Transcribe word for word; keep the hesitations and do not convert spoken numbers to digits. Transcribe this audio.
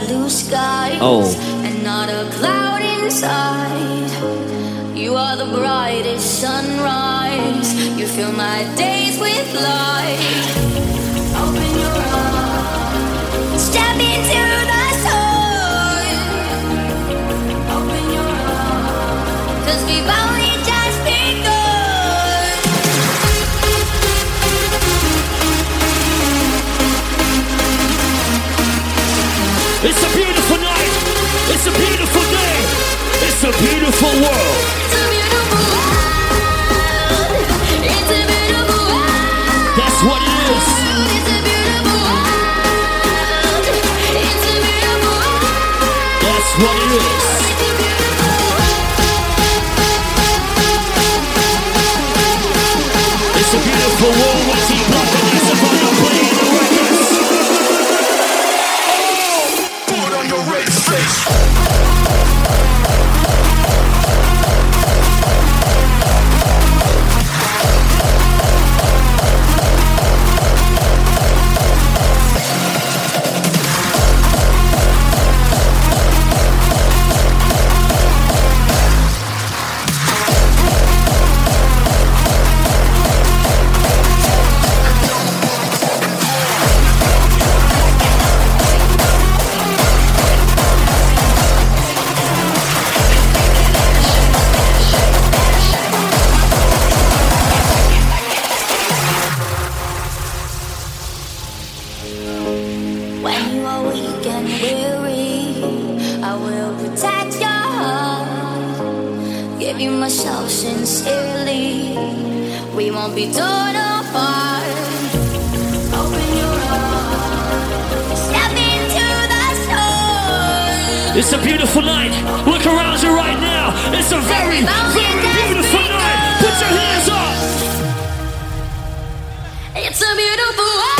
blue skies oh. and not a cloud inside. You are the brightest sunrise. You fill my days with light. Open your eyes, step into the sun. Open your eyes, 'cause we've only just begun. It's a beautiful night. It's a beautiful day. It's a beautiful world. It's a beautiful world. It's a beautiful world. That's what it is. It's a beautiful world. It's a beautiful world. That's what it is. It's a beautiful world. It's a beautiful world. What's he blocking? It's a fun playing the records. Put on your red face. When you are weak and weary, I will protect your heart. Give you myself sincerely. We won't be torn apart. Open your eyes, step into the sun. It's a beautiful night. Look around you right now. It's a very, very beautiful night. Put your hands up. It's a beautiful world.